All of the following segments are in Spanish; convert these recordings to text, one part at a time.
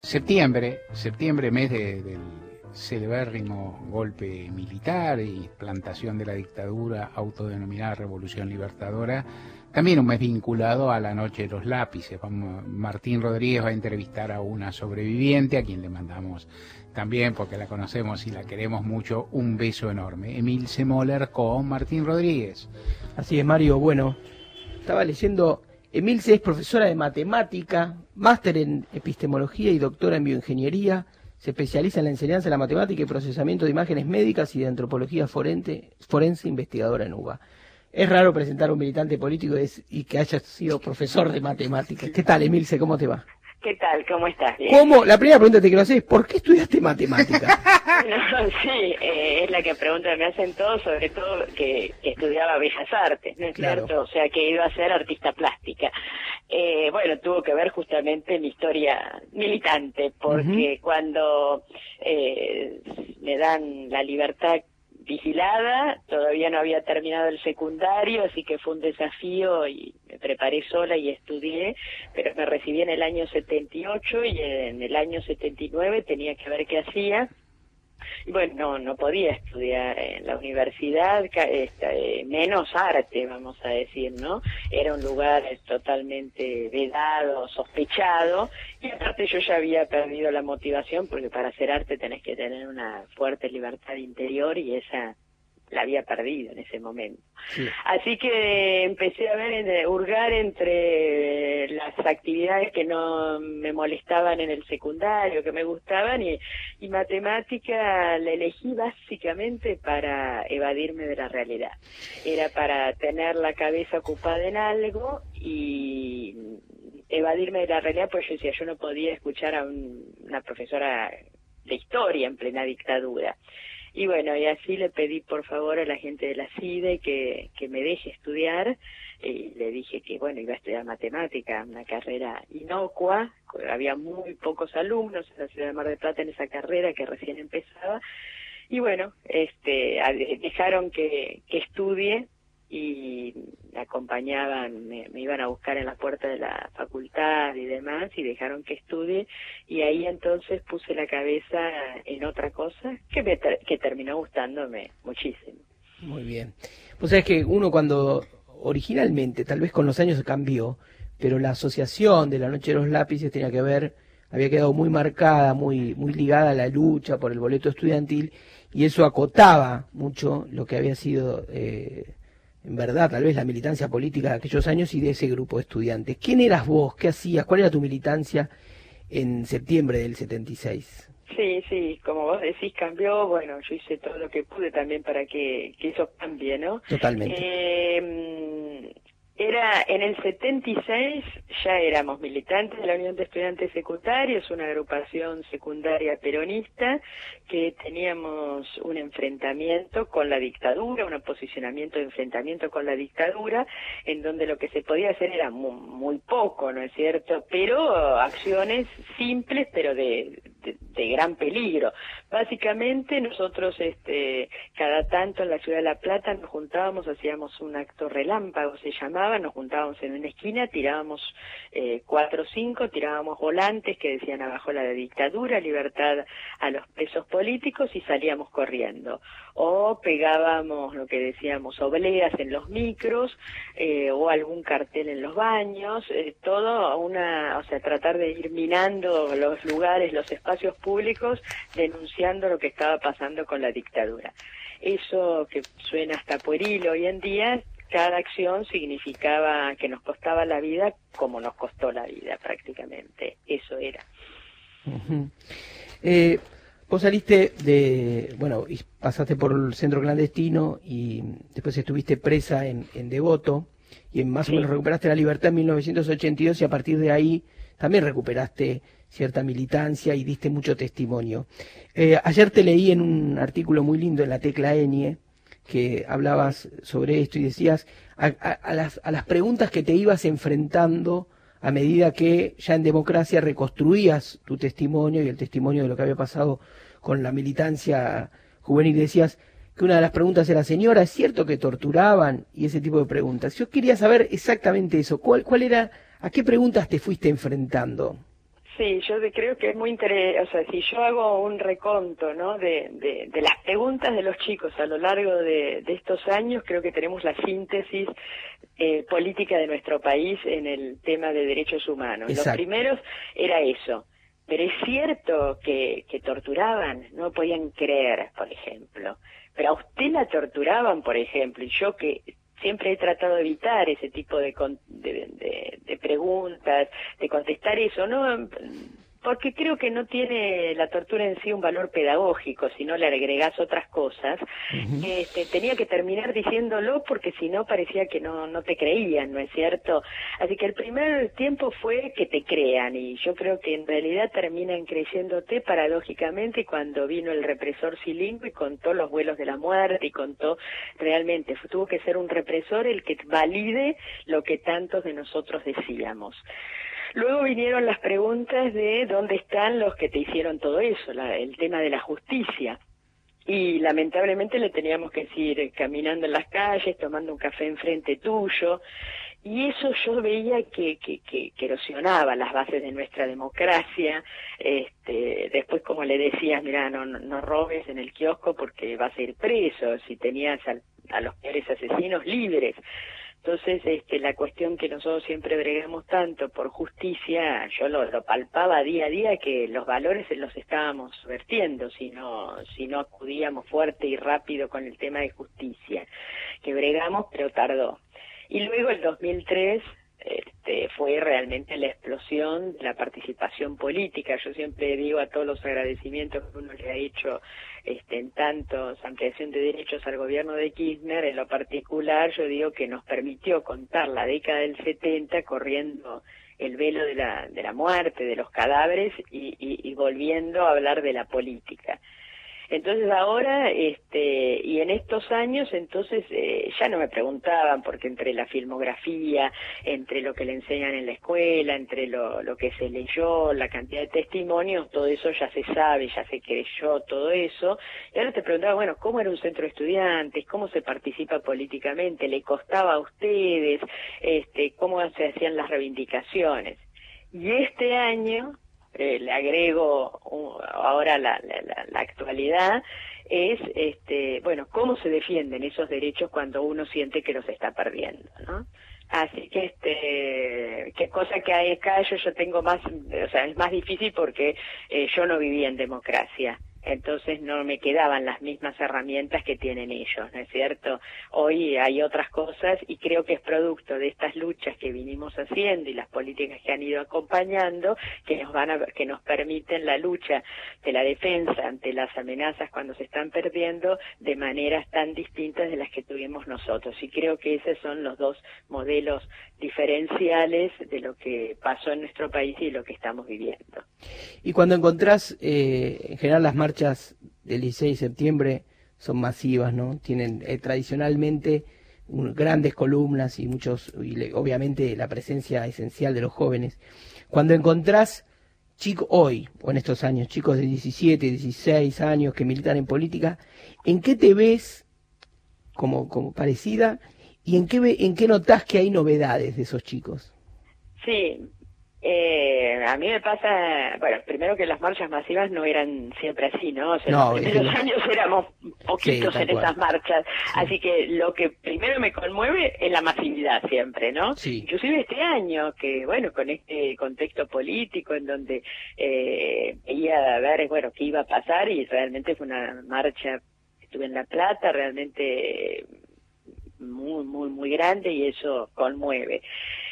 Septiembre, mes del celebérrimo golpe militar y plantación de la dictadura autodenominada Revolución Libertadora, también un mes vinculado a la Noche de los Lápices. Martín Rodríguez va a entrevistar a una sobreviviente, a quien le mandamos también, porque la conocemos y la queremos mucho, un beso enorme. Emilce Moller con Martín Rodríguez. Así es, Mario. Bueno, estaba leyendo... Emilce es profesora de matemática, máster en epistemología y doctora en bioingeniería. Se especializa en la enseñanza de la matemática y procesamiento de imágenes médicas y de antropología forense investigadora en UBA. Es raro presentar a un militante político y que haya sido profesor de matemáticas. ¿Qué tal, Emilce? ¿Cómo te va? ¿Qué tal? ¿Cómo estás? Bien. La primera pregunta que te quiero hacer es, ¿por qué estudiaste matemática? No, sí, es la que me hacen todos, sobre todo que estudiaba Bellas Artes, ¿no es cierto? O sea, que iba a ser artista plástica. Bueno, tuvo que ver justamente mi historia militante, porque cuando me dan la libertad vigilada, todavía no había terminado el secundario, así que fue un desafío y me preparé sola y estudié, pero me recibí en el año 78 y en el año 79 tenía que ver qué hacía. Y bueno, no podía estudiar en la universidad, menos arte, vamos a decir, ¿no? Era un lugar totalmente vedado, sospechado, y aparte yo ya había perdido la motivación, porque para hacer arte tenés que tener una fuerte libertad interior, y esa la había perdido en ese momento. Sí. Así que empecé a hurgar entre las actividades que no me molestaban en el secundario, que me gustaban, y matemática la elegí básicamente para evadirme de la realidad. Era para tener la cabeza ocupada en algo y evadirme de la realidad, pues yo decía, yo no podía escuchar a una profesora de historia en plena dictadura. Y bueno, y así le pedí por favor a la gente de la CIDE que me deje estudiar, y le dije que bueno, iba a estudiar matemática, una carrera inocua, había muy pocos alumnos en la ciudad de Mar del Plata en esa carrera que recién empezaba, y bueno, dejaron que estudie, y me acompañaban, me iban a buscar en la puerta de la facultad y demás, y dejaron que estudie, y ahí entonces puse la cabeza en otra cosa que terminó gustándome muchísimo. Muy bien. Pues es que uno cuando originalmente, tal vez con los años cambió, pero la asociación de la Noche de los Lápices había quedado muy marcada, muy ligada a la lucha por el boleto estudiantil, y eso acotaba mucho lo que había sido... en verdad, tal vez la militancia política de aquellos años y de ese grupo de estudiantes. ¿Quién eras vos? ¿Qué hacías? ¿Cuál era tu militancia en septiembre del 76? Sí, como vos decís, cambió. Bueno, yo hice todo lo que pude también para que eso cambie, ¿no? Totalmente. Era en el 76, ya éramos militantes de la Unión de Estudiantes Secundarios, una agrupación secundaria peronista, que teníamos un enfrentamiento con la dictadura, un posicionamiento de enfrentamiento con la dictadura, en donde lo que se podía hacer era muy poco, ¿no es cierto? Pero acciones simples, pero de gran peligro. Básicamente nosotros cada tanto en la ciudad de La Plata nos juntábamos, hacíamos un acto relámpago, se llamaba, nos juntábamos en una esquina, tirábamos 4 o 5, tirábamos volantes que decían abajo la dictadura, libertad a los presos políticos, y salíamos corriendo. O pegábamos lo que decíamos obleas en los micros, o algún cartel en los baños, tratar de ir minando los lugares, los espacios públicos, denunciando lo que estaba pasando con la dictadura. Eso que suena hasta pueril hoy en día, cada acción significaba que nos costaba la vida, como nos costó la vida prácticamente. Eso era. Vos saliste y pasaste por el centro clandestino y después estuviste presa en Devoto, y más o menos recuperaste la libertad en 1982, y a partir de ahí también recuperaste cierta militancia y diste mucho testimonio. Ayer te leí en un artículo muy lindo en La Tecla Enie, que hablabas sobre esto y decías a las preguntas que te ibas enfrentando a medida que ya en democracia reconstruías tu testimonio y el testimonio de lo que había pasado con la militancia juvenil. Decías que una de las preguntas era: señora, ¿es cierto que torturaban? Y ese tipo de preguntas. Yo quería saber exactamente eso. ¿Cuál era, a qué preguntas te fuiste enfrentando? Sí, yo creo que es muy interesante, o sea, si yo hago un reconto, ¿no?, de las preguntas de los chicos a lo largo de estos años, creo que tenemos la síntesis política de nuestro país en el tema de derechos humanos. Exacto. Los primeros era eso, pero es cierto que torturaban, no podían creer, por ejemplo, pero a usted la torturaban, por ejemplo, y yo que siempre he tratado de evitar ese tipo de preguntas, de contestar eso, ¿no? Porque creo que no tiene la tortura en sí un valor pedagógico, si no le agregás otras cosas. Tenía que terminar diciéndolo porque si no parecía que no te creían, ¿no es cierto? Así que el primer tiempo fue que te crean, y yo creo que en realidad terminan creyéndote paradójicamente cuando vino el represor Cilingo y contó los vuelos de la muerte y contó realmente, tuvo que ser un represor el que valide lo que tantos de nosotros decíamos. Luego vinieron las preguntas de dónde están los que te hicieron todo eso, el tema de la justicia. Y lamentablemente le teníamos que decir caminando en las calles, tomando un café enfrente tuyo. Y eso yo veía que erosionaba las bases de nuestra democracia. Después, como le decías, mira, no robes en el kiosco porque vas a ir preso, si tenías a los peores asesinos libres. Entonces, la cuestión que nosotros siempre bregamos tanto por justicia, yo lo palpaba día a día, que los valores los estábamos vertiendo si no acudíamos fuerte y rápido con el tema de justicia, que bregamos, pero tardó. Y luego el 2003 fue realmente la explosión de la participación política. Yo siempre digo a todos los agradecimientos que uno le ha hecho en tantos ampliación de derechos al gobierno de Kirchner, en lo particular yo digo que nos permitió contar la década del 70 corriendo el velo de la muerte, de los cadáveres y volviendo a hablar de la política. Entonces ahora, y en estos años, entonces ya no me preguntaban, porque entre la filmografía, entre lo que le enseñan en la escuela, entre lo que se leyó, la cantidad de testimonios, todo eso ya se sabe, ya se creyó todo eso. Y ahora te preguntaba, bueno, ¿cómo era un centro de estudiantes? ¿Cómo se participa políticamente? ¿Le costaba a ustedes? ¿Cómo se hacían las reivindicaciones? Y este año, le agrego ahora la actualidad, es bueno, cómo se defienden esos derechos cuando uno siente que los está perdiendo, ¿no? Así que qué cosa que hay acá yo tengo más, o sea, es más difícil porque yo no vivía en democracia. Entonces no me quedaban las mismas herramientas que tienen ellos, ¿no es cierto? Hoy hay otras cosas y creo que es producto de estas luchas que vinimos haciendo y las políticas que han ido acompañando que nos permiten la lucha de la defensa ante las amenazas cuando se están perdiendo de maneras tan distintas de las que tuvimos nosotros. Y creo que esos son los dos modelos diferenciales de lo que pasó en nuestro país y lo que estamos viviendo. Y cuando encontrás, en general las marchas del 16 de septiembre son masivas, ¿no? Tienen tradicionalmente grandes columnas y obviamente la presencia esencial de los jóvenes. Cuando encontrás chicos hoy, o en estos años, chicos de 17, 16 años que militan en política, ¿en qué te ves como parecida y en qué notás que hay novedades de esos chicos? Sí. A mí me pasa, bueno, primero que las marchas masivas no eran siempre así, ¿no? O sea, no, en los primeros años éramos poquitos en esas marchas, sí. Así que lo que primero me conmueve es la masividad siempre, ¿no? Sí. Inclusive este año, que bueno, con este contexto político en donde veía a ver, bueno, qué iba a pasar y realmente fue una marcha, estuve en La Plata, realmente muy, muy, muy grande y eso conmueve.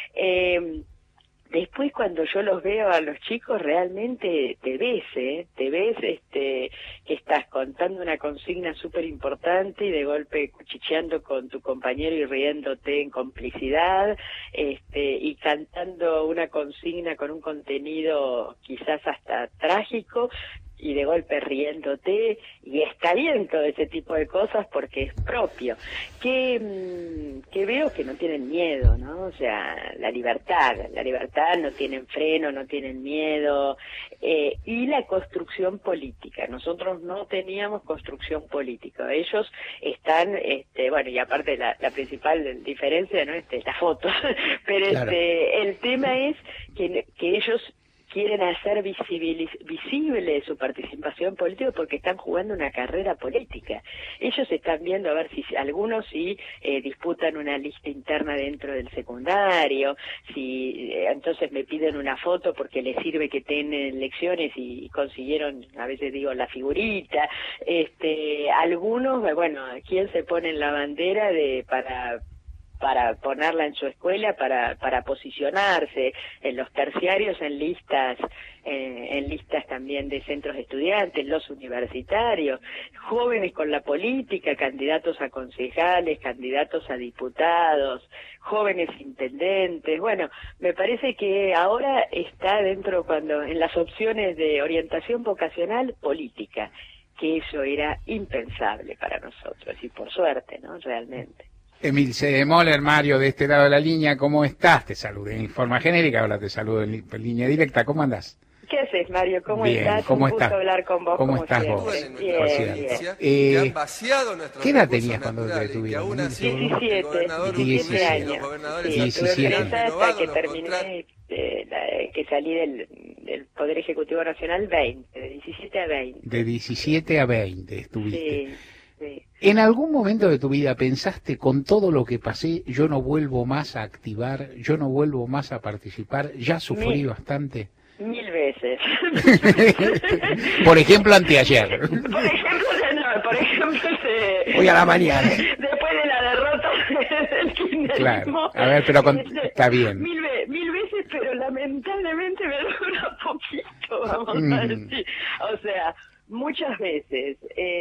Después cuando yo los veo a los chicos realmente te ves que estás contando una consigna súper importante y de golpe cuchicheando con tu compañero y riéndote en complicidad, y cantando una consigna con un contenido quizás hasta trágico, y de golpe riéndote, y está bien todo ese tipo de cosas porque es propio. Que veo que no tienen miedo, ¿no? O sea, la libertad, no tienen freno, no tienen miedo, y la construcción política. Nosotros no teníamos construcción política. Ellos están, bueno, y aparte la principal diferencia, ¿no? La foto, pero claro. El tema es que ellos quieren hacer visible su participación política porque están jugando una carrera política. Ellos están viendo a ver si algunos disputan una lista interna dentro del secundario, si entonces me piden una foto porque les sirve que tienen elecciones y consiguieron, a veces digo, la figurita. Algunos, bueno, ¿quién se pone en la bandera para ponerla en su escuela, para posicionarse en los terciarios, en listas también de centros de estudiantes, los universitarios, jóvenes con la política, candidatos a concejales, candidatos a diputados, jóvenes intendentes? Bueno, me parece que ahora está dentro, en las opciones de orientación vocacional política, que eso era impensable para nosotros, y por suerte, ¿no? Realmente. Emilce Moller, Mario, de este lado de la línea, ¿cómo estás? Te saludo en forma genérica, ahora te saludo en línea directa, ¿cómo andás? ¿Qué haces, Mario? ¿Cómo bien, estás? ¿cómo Un gusto estás? hablar con vos. ¿Cómo estás siempre. vos? Bien. ¿Qué edad tenías cuando te detuvieron? 17 años. Sí, 17. Hasta que terminé, que salí del Poder Ejecutivo Nacional, 20, de 17 a 20. De 17 a 20 estuviste. Sí, sí. ¿En algún momento de tu vida pensaste, con todo lo que pasé, yo no vuelvo más a activar, yo no vuelvo más a participar, ya sufrí bastante? 1000 veces. Por ejemplo, anteayer. Por ejemplo, hoy a la mañana. Después de la derrota del kirchnerismo. Claro. A ver, pero está bien. Mil veces, pero lamentablemente me dura poquito, vamos a decir. O sea, muchas veces.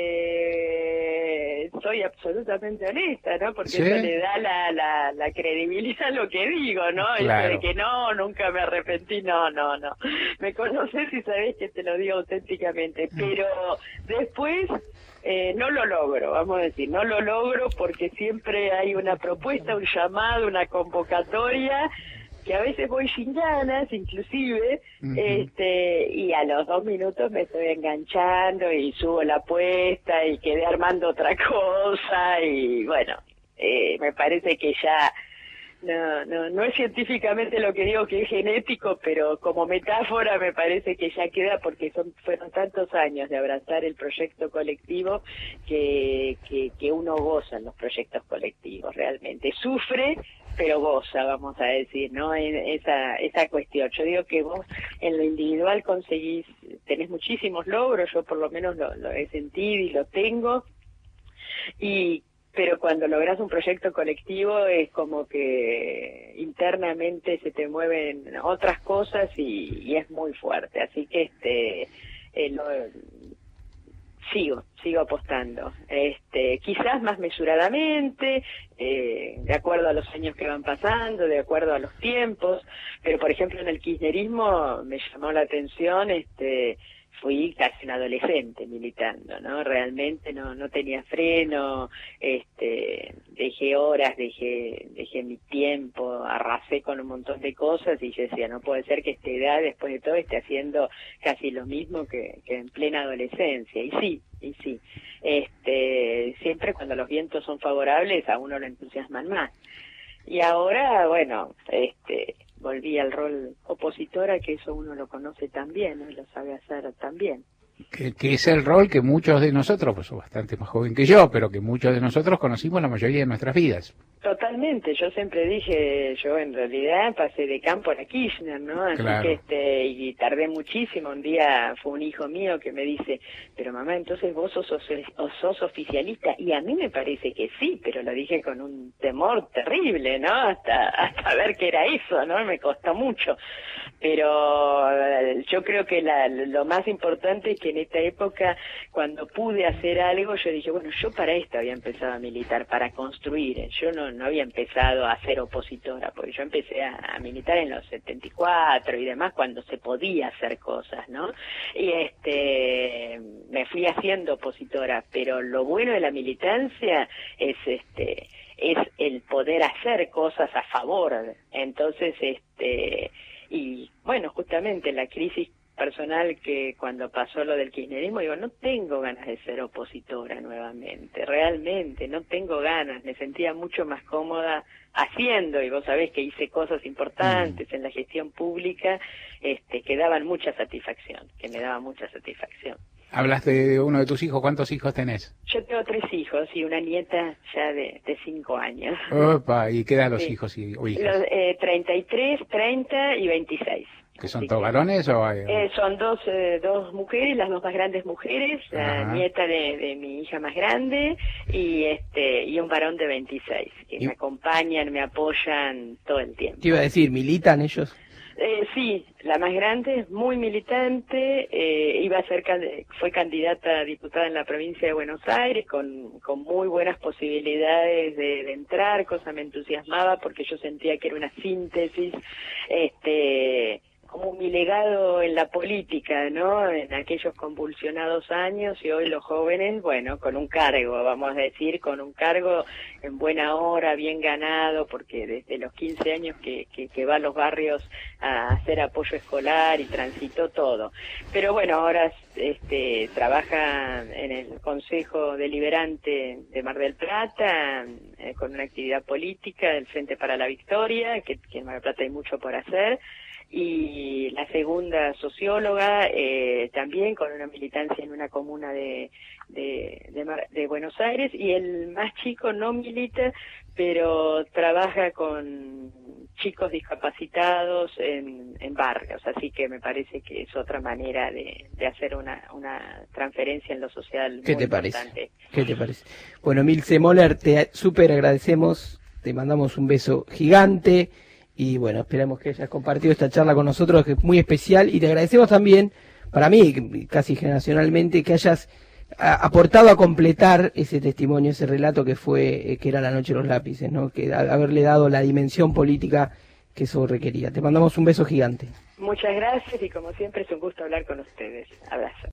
Soy absolutamente honesta, ¿no? Porque ¿sí? Eso le da la credibilidad a lo que digo, ¿no? Claro. Eso de que nunca me arrepentí, no. Me conoces y sabés que te lo digo auténticamente, pero después no lo logro, vamos a decir, no lo logro porque siempre hay una propuesta, un llamado, una convocatoria, que a veces voy sin ganas, inclusive, y a los 2 minutos me estoy enganchando y subo la apuesta y quedé armando otra cosa, y bueno, me parece que ya no es científicamente lo que digo que es genético, pero como metáfora me parece que ya queda, porque fueron tantos años de abrazar el proyecto colectivo que uno goza en los proyectos colectivos, realmente sufre pero goza, vamos a decir, ¿no? Esa cuestión. Yo digo que vos en lo individual tenés muchísimos logros, yo por lo menos lo he sentido y lo tengo, pero cuando logras un proyecto colectivo es como que internamente se te mueven otras cosas y es muy fuerte, así que sigo apostando, quizás más mesuradamente, de acuerdo a los años que van pasando, de acuerdo a los tiempos, pero por ejemplo en el kirchnerismo me llamó la atención, fui casi un adolescente militando, ¿no? Realmente no tenía freno, dejé horas, dejé mi tiempo, arrasé con un montón de cosas y yo decía, no puede ser que esta edad, después de todo, esté haciendo casi lo mismo que en plena adolescencia. Y sí, siempre cuando los vientos son favorables a uno lo entusiasman más. Y ahora, bueno, volví al rol opositora, que eso uno lo conoce también, ¿no? Y lo sabe hacer también. Que es el rol que muchos de nosotros, pues soy bastante más joven que yo, pero que muchos de nosotros conocimos la mayoría de nuestras vidas. Totalmente, yo siempre dije, yo en realidad pasé de campo a Kirchner, ¿no? Así claro. que y tardé muchísimo. Un día fue un hijo mío que me dice, pero mamá, entonces vos sos oficialista, y a mí me parece que sí, pero lo dije con un temor terrible, ¿no? Hasta ver qué era eso, ¿no? Me costó mucho. Pero yo creo que lo más importante es que en esta época, cuando pude hacer algo, yo dije, bueno, yo para esto había empezado a militar, para construir. Yo no había empezado a ser opositora, porque yo empecé a militar en los 74 y demás, cuando se podía hacer cosas, ¿no? Y me fui haciendo opositora, pero lo bueno de la militancia es el poder hacer cosas a favor. Entonces, y bueno, justamente la crisis personal que cuando pasó lo del kirchnerismo, digo, no tengo ganas de ser opositora nuevamente, realmente, no tengo ganas, me sentía mucho más cómoda haciendo, y vos sabés que hice cosas importantes en la gestión pública, que daban mucha satisfacción, que me daban mucha satisfacción. Hablaste de uno de tus hijos, ¿cuántos hijos tenés? Yo tengo 3 hijos y una nieta ya de 5 años. Opa, ¿y qué edad los Sí. hijos o hijas? 33, 30 y 26. ¿Que son todos varones o hay...? Son dos mujeres, las 2 más grandes mujeres, la nieta de mi hija más grande y un varón de 26, que me acompañan, me apoyan todo el tiempo. Te iba a decir, ¿militan ellos? Sí, la más grande es muy militante, fue candidata a diputada en la provincia de Buenos Aires con muy buenas posibilidades de entrar, cosa me entusiasmaba porque yo sentía que era una síntesis, como mi legado en la política, ¿no? En aquellos convulsionados años, y hoy los jóvenes, bueno, con un cargo, vamos a decir, con un cargo en buena hora, bien ganado, porque desde los 15 años que va a los barrios a hacer apoyo escolar y transitó todo. Pero bueno, ahora trabaja en el Consejo Deliberante de Mar del Plata, con una actividad política del Frente para la Victoria, que en Mar del Plata hay mucho por hacer, y la segunda socióloga, también con una militancia en una comuna de Buenos Aires, y el más chico no milita, pero trabaja con chicos discapacitados en barrios, así que me parece que es otra manera de hacer una transferencia en lo social. ¿Qué te parece? ¿Qué te parece? Bueno, Milce Moller, te súper agradecemos, te mandamos un beso gigante. Y bueno, esperamos que hayas compartido esta charla con nosotros, que es muy especial, y te agradecemos también, para mí, casi generacionalmente, que hayas aportado a completar ese testimonio, ese relato que era La Noche de los Lápices, ¿no? Que haberle dado la dimensión política que eso requería. Te mandamos un beso gigante. Muchas gracias y como siempre es un gusto hablar con ustedes. Abrazo.